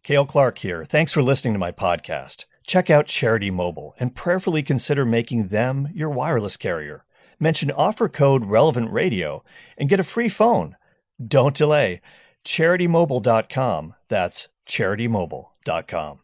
Cale Clark here. Thanks for listening to my podcast. Check out Charity Mobile and prayerfully consider making them your wireless carrier. Mention offer code Relevant Radio and get a free phone. Don't delay. CharityMobile.com. That's CharityMobile.com.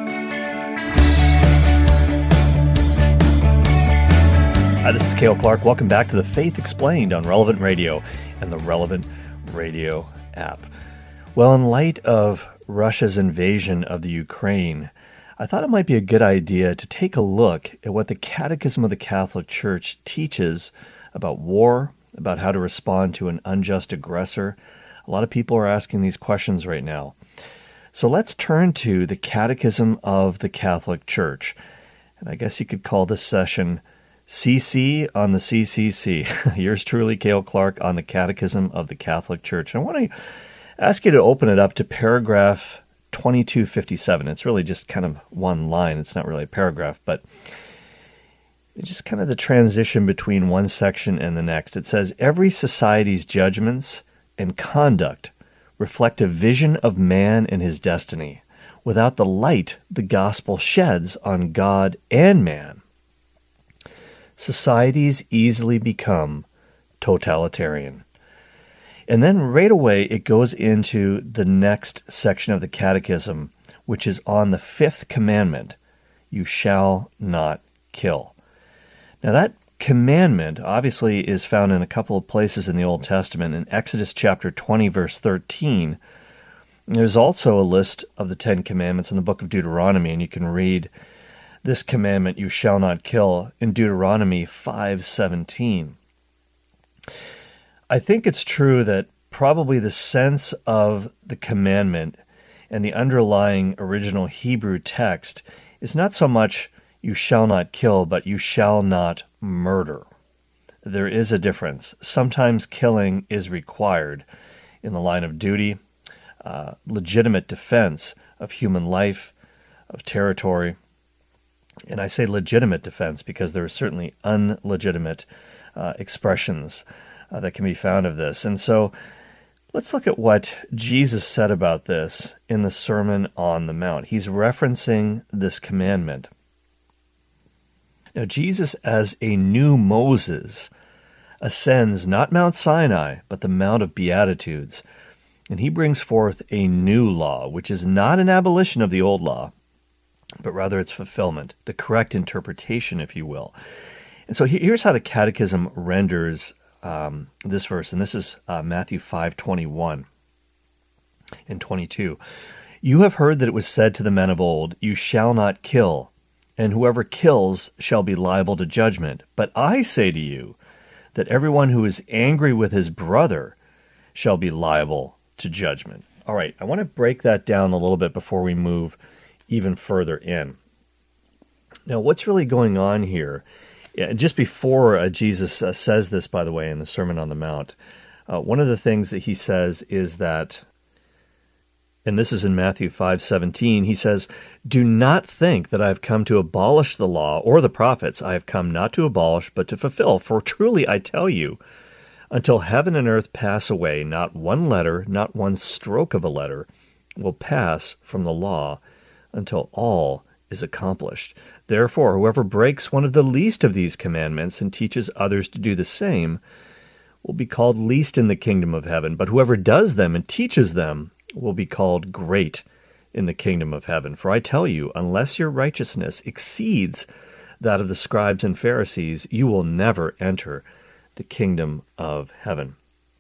Hi, this is Cale Clark. Welcome back to The Faith Explained on Relevant Radio and the Relevant Radio app. Well, in light of Russia's invasion of the Ukraine, I thought it might be a good idea to take a look at what the Catechism of the Catholic Church teaches about war, about how to respond to an unjust aggressor. A lot of people are asking these questions right now. So let's turn to the Catechism of the Catholic Church. And I guess you could call this session CC on the CCC. Yours truly, Cale Clark, on the Catechism of the Catholic Church. And I want to ask you to open it up to paragraph 2257. It's really just kind of one line. It's not really a paragraph, but it's just kind of the transition between one section and the next. It says, every society's judgments and conduct reflect a vision of man and his destiny, without the light the gospel sheds on God and man. Societies easily become totalitarian. And then right away it goes into the next section of the Catechism, which is on the fifth commandment, you shall not kill. Now that commandment obviously is found in a couple of places in the Old Testament. In Exodus chapter 20, verse 13, there's also a list of the 10 commandments in the book of Deuteronomy, and you can read this commandment, you shall not kill, in Deuteronomy 5:17. I think it's true that probably the sense of the commandment and the underlying original Hebrew text is not so much you shall not kill, but you shall not murder. There is a difference. Sometimes killing is required in the line of duty, legitimate defense of human life, of territory. And I say legitimate defense because there are certainly unlegitimate expressions that can be found of this. And so let's look at what Jesus said about this in the Sermon on the Mount. He's referencing this commandment. Now, Jesus, as a new Moses, ascends not Mount Sinai, but the Mount of Beatitudes, and he brings forth a new law, which is not an abolition of the old law, but rather its fulfillment, the correct interpretation, if you will. And so here's how the Catechism renders this verse, and this is Matthew 5:21 and 22. You have heard that it was said to the men of old, you shall not kill, and whoever kills shall be liable to judgment. But I say to you that everyone who is angry with his brother shall be liable to judgment. All right, I want to break that down a little bit before we move even further in. Now, what's really going on here? Just before Jesus says this, by the way, in the Sermon on the Mount, one of the things that he says is that, and this is in Matthew 5:17, he says, do not think that I have come to abolish the law or the prophets. I have come not to abolish, but to fulfill. For truly I tell you, until heaven and earth pass away, not one letter, not one stroke of a letter will pass from the law until all is accomplished. Therefore, whoever breaks one of the least of these commandments and teaches others to do the same will be called least in the kingdom of heaven. But whoever does them and teaches them will be called great in the kingdom of heaven. For I tell you, unless your righteousness exceeds that of the scribes and Pharisees, you will never enter the kingdom of heaven.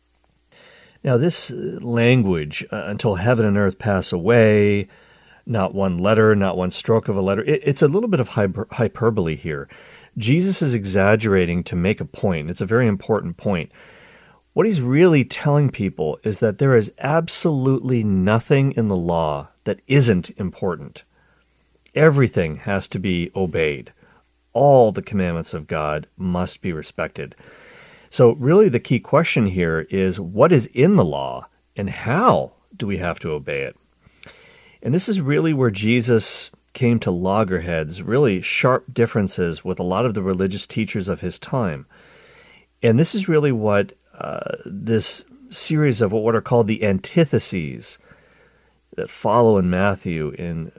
Now, this language, until heaven and earth pass away, not one letter, not one stroke of a letter, it's a little bit of hyperbole here. Jesus is exaggerating to make a point. It's a very important point. What he's really telling people is that there is absolutely nothing in the law that isn't important. Everything has to be obeyed. All the commandments of God must be respected. So really the key question here is, what is in the law and how do we have to obey it? And this is really where Jesus came to loggerheads, really sharp differences with a lot of the religious teachers of his time. And this is really what this series of what are called the antitheses that follow in Matthew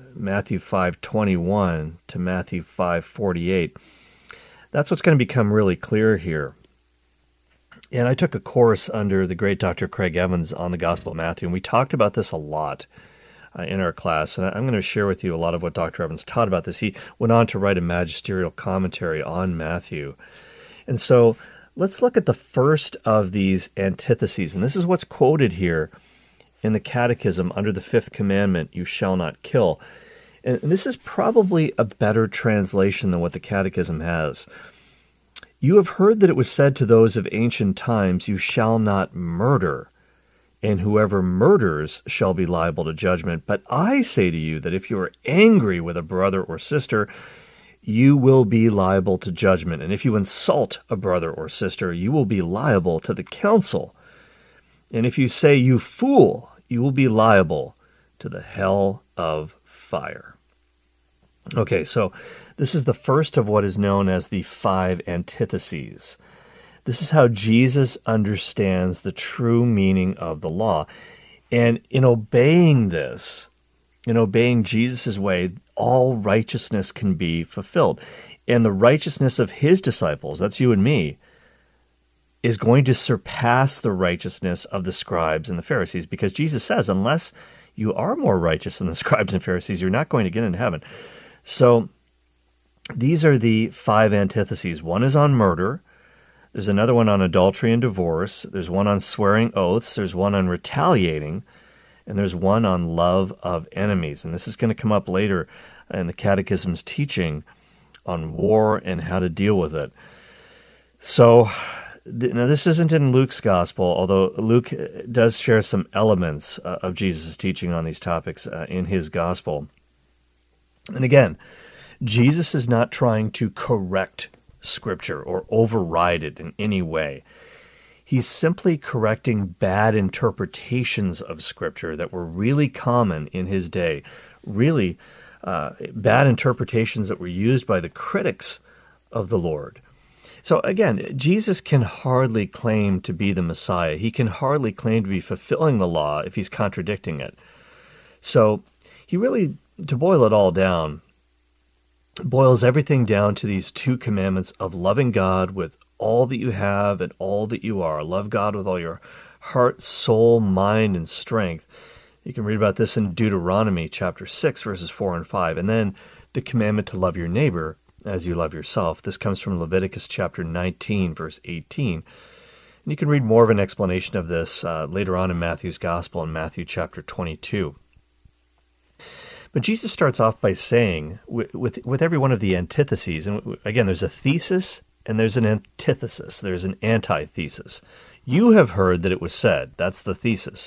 5:21 to Matthew 5:48, that's what's going to become really clear here. And I took a course under the great Dr. Craig Evans on the Gospel of Matthew, and we talked about this a lot in our class. And I'm going to share with you a lot of what Dr. Evans taught about this. He went on to write a magisterial commentary on Matthew. And so let's look at the first of these antitheses. And this is what's quoted here in the Catechism under the fifth commandment, you shall not kill. And this is probably a better translation than what the Catechism has. You have heard that it was said to those of ancient times, you shall not murder, and whoever murders shall be liable to judgment. But I say to you that if you are angry with a brother or sister, you will be liable to judgment. And if you insult a brother or sister, you will be liable to the council. And if you say, you fool, you will be liable to the hell of fire. Okay, so this is the first of what is known as the five antitheses. This is how Jesus understands the true meaning of the law. And in obeying this, in obeying Jesus' way, all righteousness can be fulfilled. And the righteousness of his disciples, that's you and me, is going to surpass the righteousness of the scribes and the Pharisees, because Jesus says, unless you are more righteous than the scribes and Pharisees, you're not going to get into heaven. So these are the five antitheses. One is on murder. There's another one on adultery and divorce. There's one on swearing oaths. There's one on retaliating. And there's one on love of enemies. And this is going to come up later in the Catechism's teaching on war and how to deal with it. So now this isn't in Luke's gospel, although Luke does share some elements of Jesus' teaching on these topics in his gospel. And again, Jesus is not trying to correct Scripture or override it in any way. He's simply correcting bad interpretations of Scripture that were really common in his day, really bad interpretations that were used by the critics of the Lord. So again, Jesus can hardly claim to be the Messiah. He can hardly claim to be fulfilling the law if he's contradicting it. So he really, to boil it all down, boils everything down to these two commandments of loving God with all that you have and all that you are. Love God with all your heart, soul, mind, and strength. You can read about this in Deuteronomy chapter 6, verses 4 and 5. And then the commandment to love your neighbor as you love yourself. This comes from Leviticus chapter 19, verse 18. And you can read more of an explanation of this later on in Matthew's Gospel in Matthew chapter 22. But Jesus starts off by saying, with every one of the antitheses, and again, there's a thesis and there's an antithesis. There's an antithesis. You have heard that it was said. That's the thesis.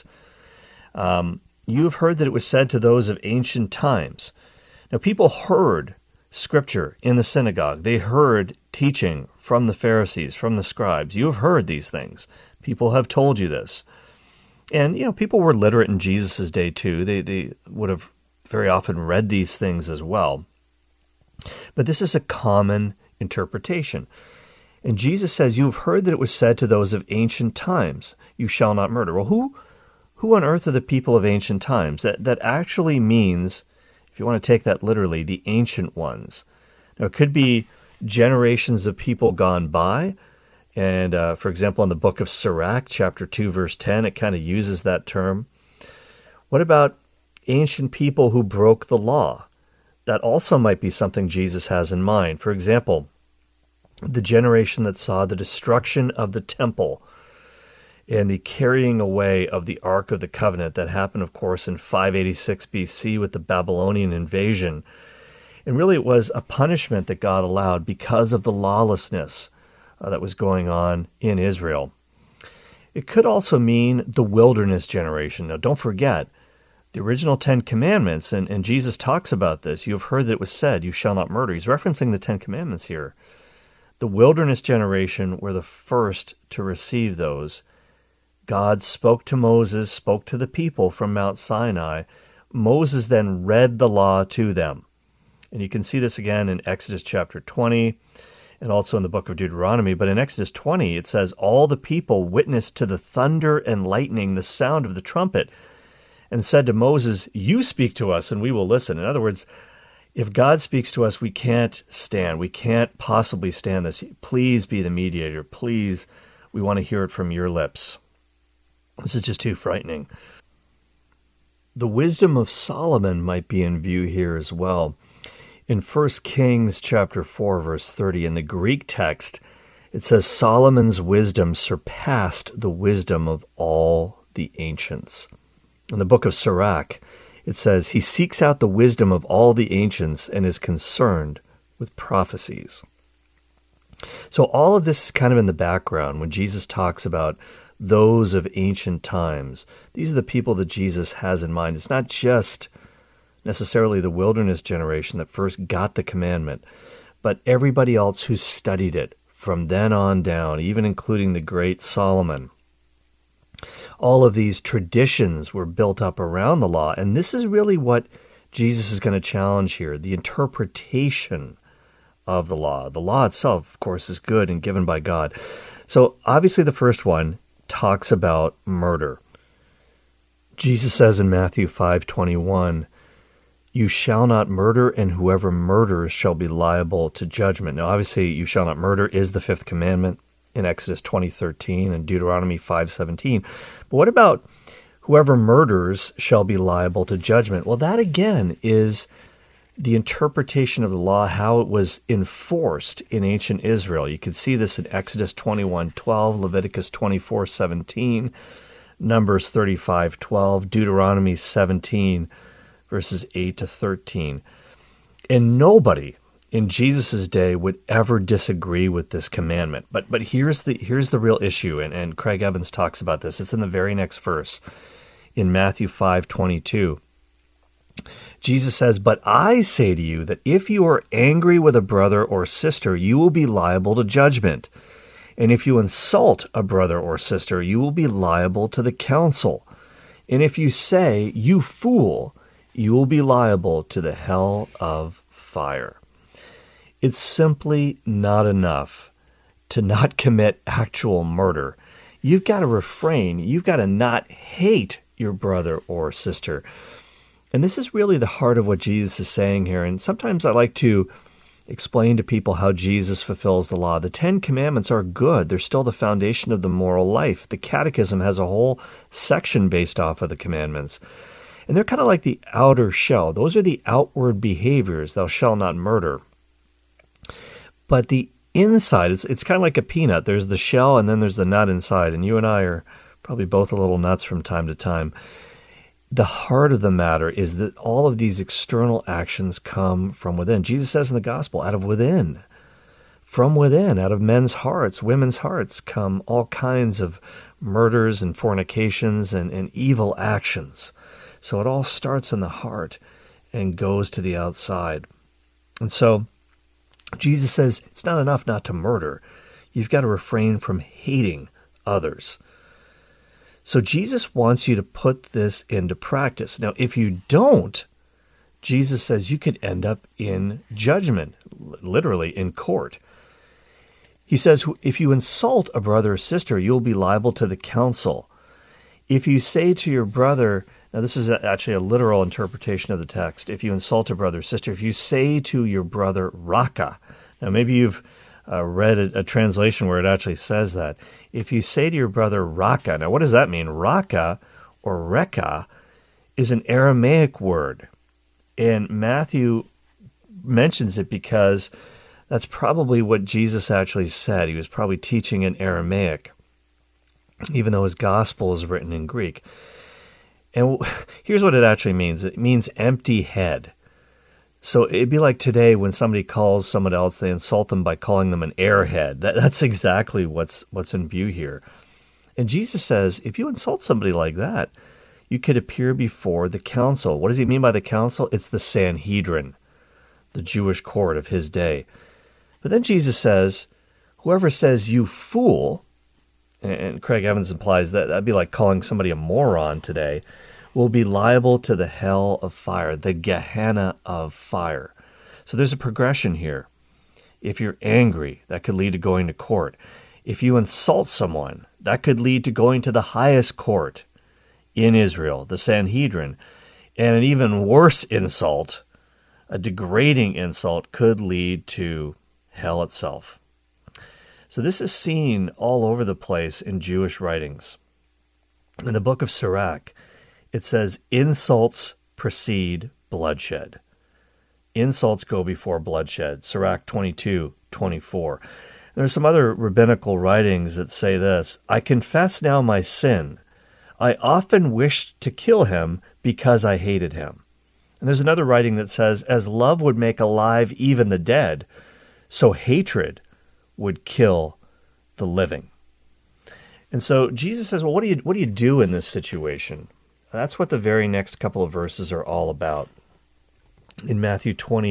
You have heard that it was said to those of ancient times. Now, people heard Scripture in the synagogue. They heard teaching from the Pharisees, from the scribes. You have heard these things. People have told you this. And, people were literate in Jesus' day, too. They would have very often read these things as well. But this is a common interpretation. And Jesus says, you have heard that it was said to those of ancient times, you shall not murder. Well, who on earth are the people of ancient times? That actually means, if you want to take that literally, the ancient ones. Now, it could be generations of people gone by. And, for example, in the book of Sirach, chapter 2, verse 10, it kind of uses that term. What about ancient people who broke the law? That also might be something Jesus has in mind. For example, the generation that saw the destruction of the temple and the carrying away of the Ark of the Covenant that happened, of course, in 586 BC with the Babylonian invasion. And really it was a punishment that God allowed because of the lawlessness that was going on in Israel. It could also mean the wilderness generation. Now, don't forget, the original Ten Commandments, and Jesus talks about this. You have heard that it was said, you shall not murder. He's referencing the Ten Commandments here. The wilderness generation were the first to receive those. God spoke to Moses, spoke to the people from Mount Sinai. Moses then read the law to them. And you can see this again in Exodus chapter 20 and also in the book of Deuteronomy. But in Exodus 20, it says, all the people witnessed to the thunder and lightning, the sound of the trumpet. and said to Moses, "You speak to us and we will listen." In other words, if God speaks to us, we can't stand. We can't possibly stand this. Please be the mediator. Please, we want to hear it from your lips. This is just too frightening. The wisdom of Solomon might be in view here as well. In 1 Kings chapter 4, verse 30, in the Greek text, it says, Solomon's wisdom surpassed the wisdom of all the ancients. In the book of Sirach, it says, he seeks out the wisdom of all the ancients and is concerned with prophecies. So all of this is kind of in the background when Jesus talks about those of ancient times. These are the people that Jesus has in mind. It's not just necessarily the wilderness generation that first got the commandment, but everybody else who studied it from then on down, even including the great Solomon. All of these traditions were built up around the law, and this is really what Jesus is going to challenge here, the interpretation of the law. The law itself, of course, is good and given by God. So obviously the first one talks about murder. Jesus says in Matthew 5:21, "You shall not murder, and whoever murders shall be liable to judgment." Now, obviously, "you shall not murder" is the fifth commandment in Exodus 20:13 and Deuteronomy 5:17. But what about whoever murders shall be liable to judgment? Well, that again is the interpretation of the law, how it was enforced in ancient Israel. You can see this in Exodus 21:12, Leviticus 24:17, Numbers 35:12, Deuteronomy 17, verses 8 to 13. And nobody in Jesus' day would ever disagree with this commandment. But here's the real issue, and Craig Evans talks about this. It's in the very next verse, in Matthew 5:22. Jesus says, "But I say to you that if you are angry with a brother or sister, you will be liable to judgment. And if you insult a brother or sister, you will be liable to the council. And if you say, 'You fool,' you will be liable to the hell of fire." It's simply not enough to not commit actual murder. You've got to refrain. You've got to not hate your brother or sister. And this is really the heart of what Jesus is saying here. And sometimes I like to explain to people how Jesus fulfills the law. The 10 Commandments are good. They're still the foundation of the moral life. The Catechism has a whole section based off of the commandments. And they're kind of like the outer shell. Those are the outward behaviors. Thou shalt not murder. But the inside, it's kind of like a peanut. There's the shell and then there's the nut inside. And you and I are probably both a little nuts from time to time. The heart of the matter is that all of these external actions come from within. Jesus says in the gospel, out of within. From within, out of men's hearts, women's hearts, come all kinds of murders and fornications and evil actions. So it all starts in the heart and goes to the outside. And so Jesus says it's not enough not to murder. You've got to refrain from hating others. So Jesus wants you to put this into practice. Now, if you don't, Jesus says you could end up in judgment, literally in court. He says, if you insult a brother or sister, you'll be liable to the council. If you say to your brother, now this is actually a literal interpretation of the text. If you insult a brother or sister, if you say to your brother, Raka, now maybe you've read a translation where it actually says that. If you say to your brother, Raka, now what does that mean? Raka or Reka is an Aramaic word. And Matthew mentions it because that's probably what Jesus actually said. He was probably teaching in Aramaic, even though his gospel is written in Greek. And here's what it actually means. It means empty head. So it'd be like today when somebody calls someone else, they insult them by calling them an airhead. That's exactly what's in view here. And Jesus says, if you insult somebody like that, you could appear before the council. What does he mean by the council? It's the Sanhedrin, the Jewish court of his day. But then Jesus says, whoever says, you fool, and Craig Evans implies that that'd be like calling somebody a moron today, will be liable to the hell of fire, the Gehenna of fire. So there's a progression here. If you're angry, that could lead to going to court. If you insult someone, that could lead to going to the highest court in Israel, the Sanhedrin, and an even worse insult, a degrading insult, could lead to hell itself. So this is seen all over the place in Jewish writings. In the book of Sirach, it says, insults precede bloodshed. Insults go before bloodshed. Sirach 22:24. There are some other rabbinical writings that say this: I confess now my sin. I often wished to kill him because I hated him. And there's another writing that says, as love would make alive even the dead, so hatred would kill the living. And so Jesus says, well, what do you do in this situation? That's what the very next couple of verses are all about. In Matthew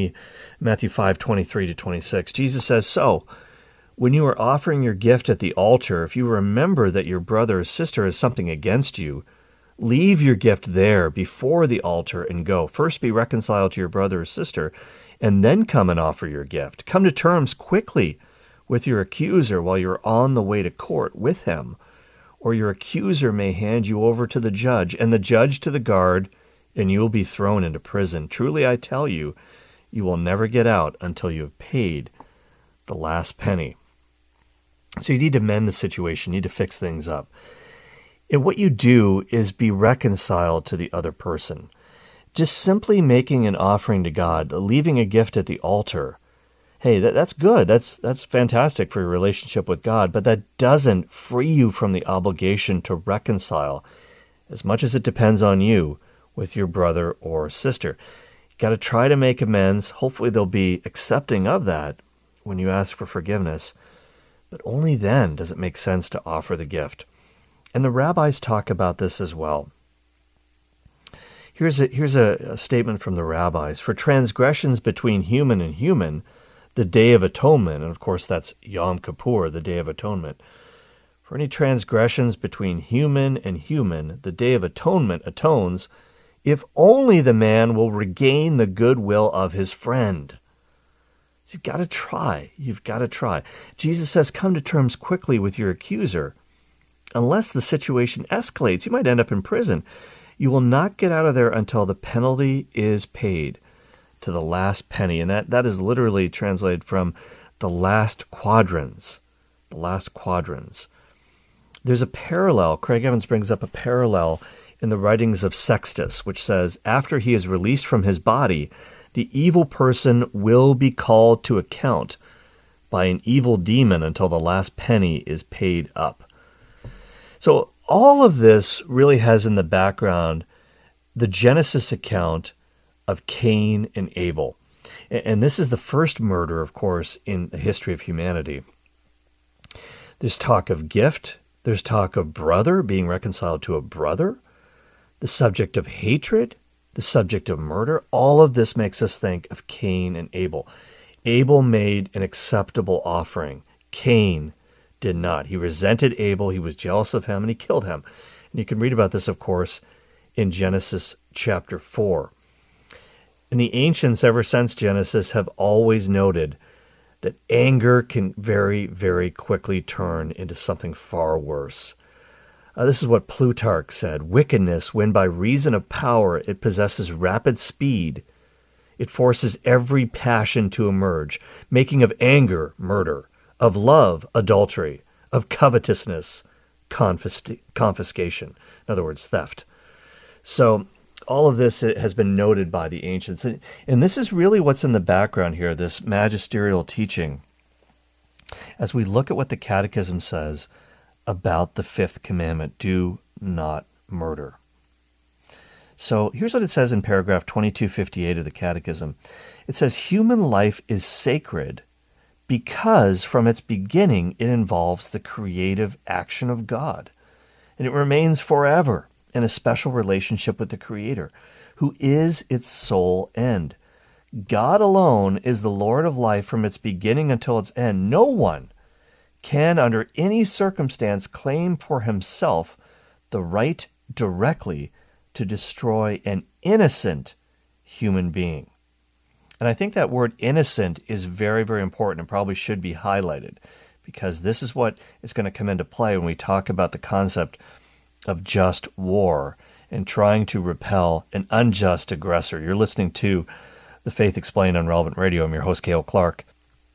5:23-26, Jesus says, so when you are offering your gift at the altar, if you remember that your brother or sister has something against you, leave your gift there before the altar and go. First be reconciled to your brother or sister, and then come and offer your gift. Come to terms quickly with your accuser while you're on the way to court with him, or your accuser may hand you over to the judge, and the judge to the guard, and you will be thrown into prison. Truly I tell you, you will never get out until you have paid the last penny. So you need to mend the situation, you need to fix things up. And what you do is be reconciled to the other person. Just simply making an offering to God, leaving a gift at the altar, hey, that's good. That's fantastic for your relationship with God, but that doesn't free you from the obligation to reconcile, as much as it depends on you, with your brother or sister. You got to try to make amends. Hopefully they'll be accepting of that when you ask for forgiveness. But only then does it make sense to offer the gift. And the rabbis talk about this as well. Here's a statement from the rabbis. For transgressions between human and human, the Day of Atonement, and of course that's Yom Kippur, the Day of Atonement. For any transgressions between human and human, the Day of Atonement atones, if only the man will regain the goodwill of his friend. So you've got to try. You've got to try. Jesus says, come to terms quickly with your accuser. Unless the situation escalates, you might end up in prison. You will not get out of there until the penalty is paid to the last penny. And that is literally translated from the last quadrans. The last quadrans. There's a parallel. Craig Evans brings up a parallel in the writings of Sextus, which says, after he is released from his body, the evil person will be called to account by an evil demon until the last penny is paid up. So all of this really has in the background the Genesis account of Cain and Abel. And this is the first murder, of course, in the history of humanity. There's talk of gift. There's talk of brother being reconciled to a brother. The subject of hatred. The subject of murder. All of this makes us think of Cain and Abel. Abel made an acceptable offering. Cain did not. He resented Abel. He was jealous of him, and he killed him. And you can read about this, of course, in Genesis chapter 4. And the ancients, ever since Genesis, have always noted that anger can very, very quickly turn into something far worse. This is what Plutarch said. Wickedness, when by reason of power it possesses rapid speed, it forces every passion to emerge, making of anger murder, of love adultery, of covetousness confiscation. In other words, theft. So all of this has been noted by the ancients. And this is really what's in the background here, this magisterial teaching. As we look at what the Catechism says about the fifth commandment, do not murder. So here's what it says in paragraph 2258 of the Catechism. It says, human life is sacred because from its beginning it involves the creative action of God, and it remains forever in a special relationship with the Creator, who is its sole end. God alone is the Lord of life from its beginning until its end. No one can, under any circumstance, claim for himself the right directly to destroy an innocent human being. And I think that word innocent is very, very important and probably should be highlighted, because this is what is going to come into play when we talk about the concept of just war and trying to repel an unjust aggressor. You're listening to The Faith Explained on Relevant Radio. I'm your host, Cale Clark.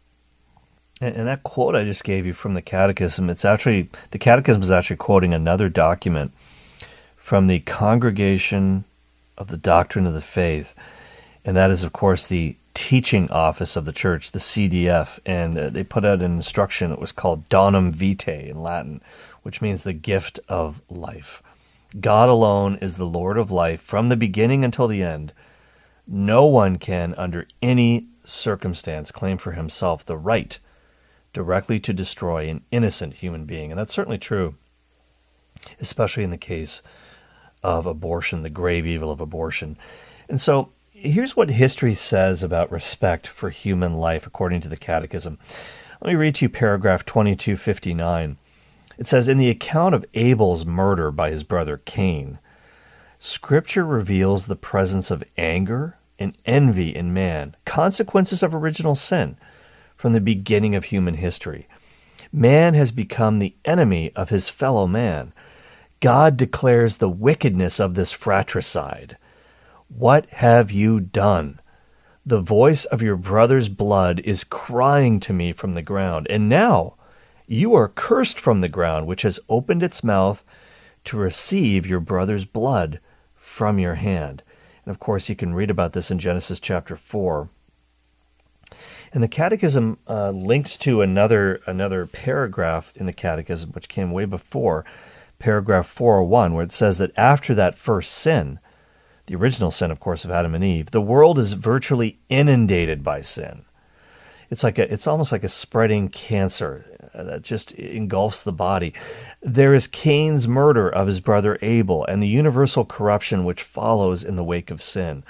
And that quote I just gave you from the Catechism, the Catechism is actually quoting another document from the Congregation of the Doctrine of the Faith. And that is, of course, the teaching office of the church, the CDF. And they put out an instruction that was called Donum Vitae in Latin, which means the gift of life. God alone is the Lord of life from the beginning until the end. No one can, under any circumstance, claim for himself the right directly to destroy an innocent human being. And that's certainly true, especially in the case of abortion, the grave evil of abortion. And so here's what history says about respect for human life, according to the Catechism. Let me read to you paragraph 2259. It says, in the account of Abel's murder by his brother Cain, Scripture reveals the presence of anger and envy in man, consequences of original sin from the beginning of human history. Man has become the enemy of his fellow man. God declares the wickedness of this fratricide. What have you done? The voice of your brother's blood is crying to me from the ground, and now you are cursed from the ground, which has opened its mouth to receive your brother's blood from your hand. And of course, you can read about this in Genesis chapter 4. And the Catechism links to another paragraph in the Catechism, which came way before, paragraph 401, where it says that after that first sin, the original sin, of course, of Adam and Eve, the world is virtually inundated by sin. It's almost like a spreading cancer that just engulfs the body. There is Cain's murder of his brother Abel and the universal corruption which follows in the wake of sin.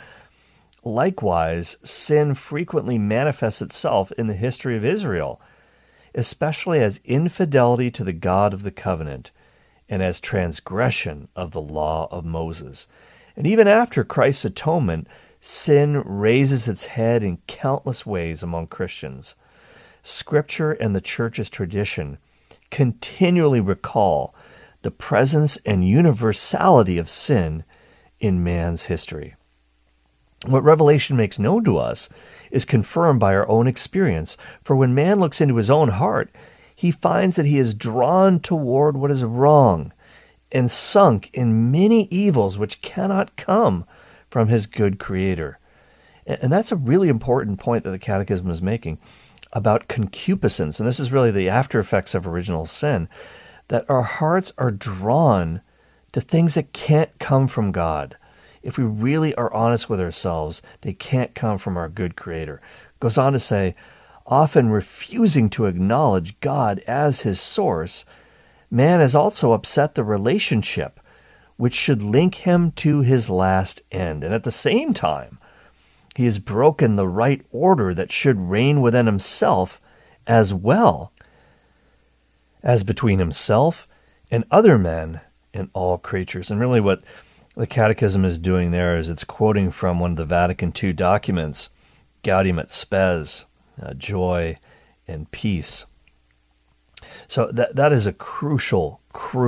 Likewise, sin frequently manifests itself in the history of Israel, especially as infidelity to the God of the covenant and as transgression of the law of Moses. And even after Christ's atonement, sin raises its head in countless ways among Christians. Scripture and the Church's tradition continually recall the presence and universality of sin in man's history. What Revelation makes known to us is confirmed by our own experience, for when man looks into his own heart, he finds that he is drawn toward what is wrong and sunk in many evils which cannot come from his good Creator. And that's a really important point that the Catechism is making about concupiscence, and this is really the after effects of original sin, that our hearts are drawn to things that can't come from God. If we really are honest with ourselves, they can't come from our good Creator. It goes on to say, often refusing to acknowledge God as his source, man has also upset the relationship which should link him to his last end. And at the same time, he has broken the right order that should reign within himself as well as between himself and other men and all creatures. And really what the Catechism is doing there is it's quoting from one of the Vatican II documents, Gaudium et Spes, joy and peace. So that is a crucial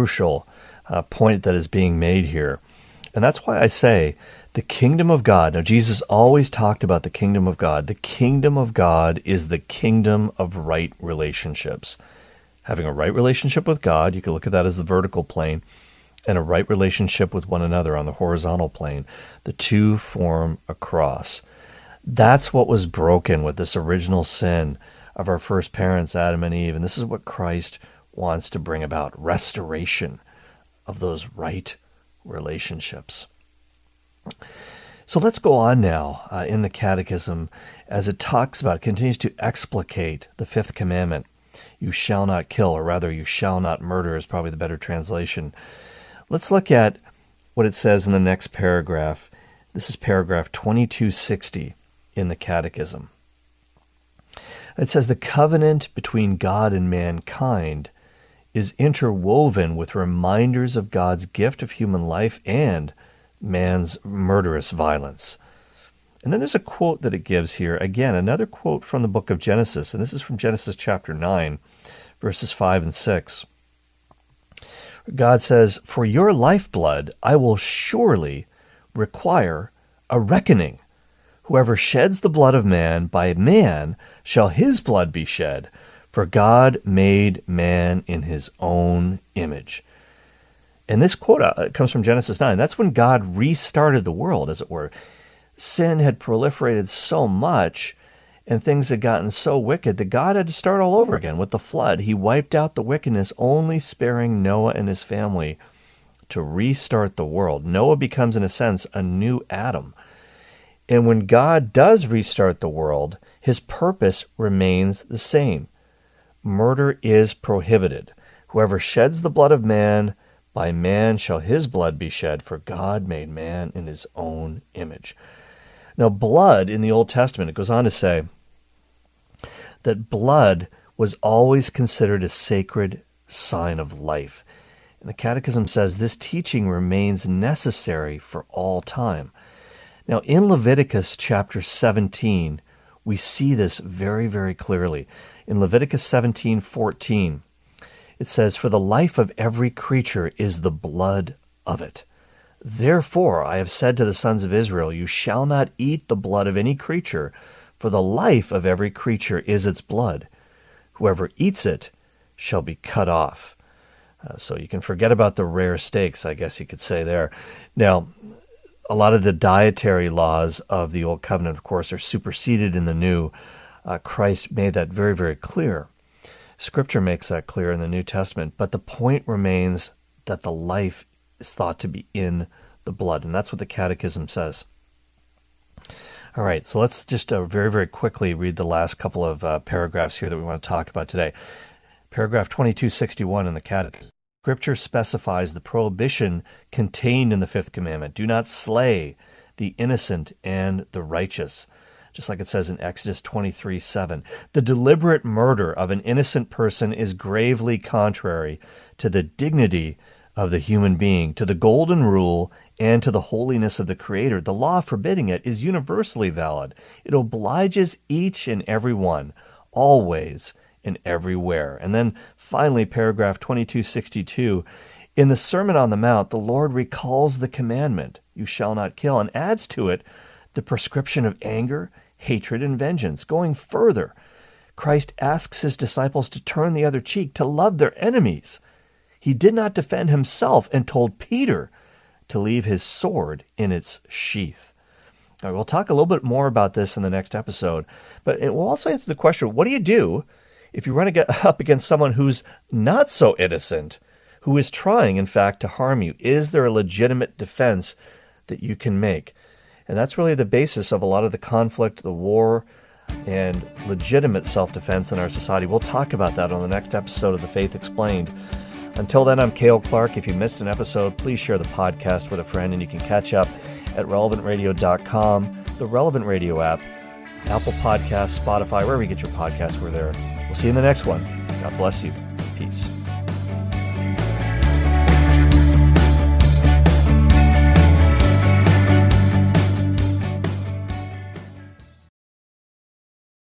point that is being made here. And that's why I say the kingdom of God. Now, Jesus always talked about the kingdom of God. The kingdom of God is the kingdom of right relationships. Having a right relationship with God, you can look at that as the vertical plane, and a right relationship with one another on the horizontal plane. The two form a cross. That's what was broken with this original sin of our first parents, Adam and Eve. And this is what Christ wants to bring about, restoration of those right relationships. So let's go on now in the Catechism as it continues to explicate the fifth commandment. You shall not kill, or rather, you shall not murder is probably the better translation. Let's look at what it says in the next paragraph. This is paragraph 2260 in the Catechism. It says, the covenant between God and mankind is interwoven with reminders of God's gift of human life and man's murderous violence. And then there's a quote that it gives here. Again, another quote from the book of Genesis, and this is from Genesis chapter 9, verses 5 and 6, God says, "For your lifeblood I will surely require a reckoning. Whoever sheds the blood of man, by man shall his blood be shed. For God made man in his own image." And this quote comes from Genesis 9. That's when God restarted the world, as it were. Sin had proliferated so much, and things had gotten so wicked that God had to start all over again with the flood. He wiped out the wickedness, only sparing Noah and his family to restart the world. Noah becomes, in a sense, a new Adam. And when God does restart the world, his purpose remains the same. Murder is prohibited. Whoever sheds the blood of man, by man shall his blood be shed, for God made man in his own image. Now, blood in the Old Testament, it goes on to say that blood was always considered a sacred sign of life. And the Catechism says this teaching remains necessary for all time. Now, in Leviticus chapter 17, we see this very, very clearly. In Leviticus 17:14, it says, "For the life of every creature is the blood of it. Therefore I have said to the sons of Israel, you shall not eat the blood of any creature, for the life of every creature is its blood. Whoever eats it shall be cut off." So you can forget about the rare steaks, I guess you could say there. Now, a lot of the dietary laws of the Old Covenant, of course, are superseded in the New. Christ made that very, very clear. Scripture makes that clear in the New Testament. But the point remains that the life is thought to be in the blood. And that's what the Catechism says. All right, so let's just very, very quickly read the last couple of paragraphs here that we want to talk about today. Paragraph 2261 in the Catechism. Scripture specifies the prohibition contained in the fifth commandment. Do not slay the innocent and the righteous. Just like it says in Exodus 23:7. The deliberate murder of an innocent person is gravely contrary to the dignity of the human being, to the golden rule, and to the holiness of the Creator. The law forbidding it is universally valid. It obliges each and every one, always and everywhere. And then finally, paragraph 2262, in the Sermon on the Mount, the Lord recalls the commandment, "You shall not kill," and adds to it the prescription of anger, hatred, and vengeance. Going further, Christ asks his disciples to turn the other cheek, to love their enemies. He did not defend himself and told Peter to leave his sword in its sheath. All right, we'll talk a little bit more about this in the next episode, but we'll also answer the question, what do you do if you run up against someone who's not so innocent, who is trying, in fact, to harm you? Is there a legitimate defense that you can make? And that's really the basis of a lot of the conflict, the war, and legitimate self-defense in our society. We'll talk about that on the next episode of The Faith Explained. Until then, I'm Cale Clark. If you missed an episode, please share the podcast with a friend, and you can catch up at relevantradio.com, the Relevant Radio app, Apple Podcasts, Spotify, wherever you get your podcasts, we're there. We'll see you in the next one. God bless you. Peace.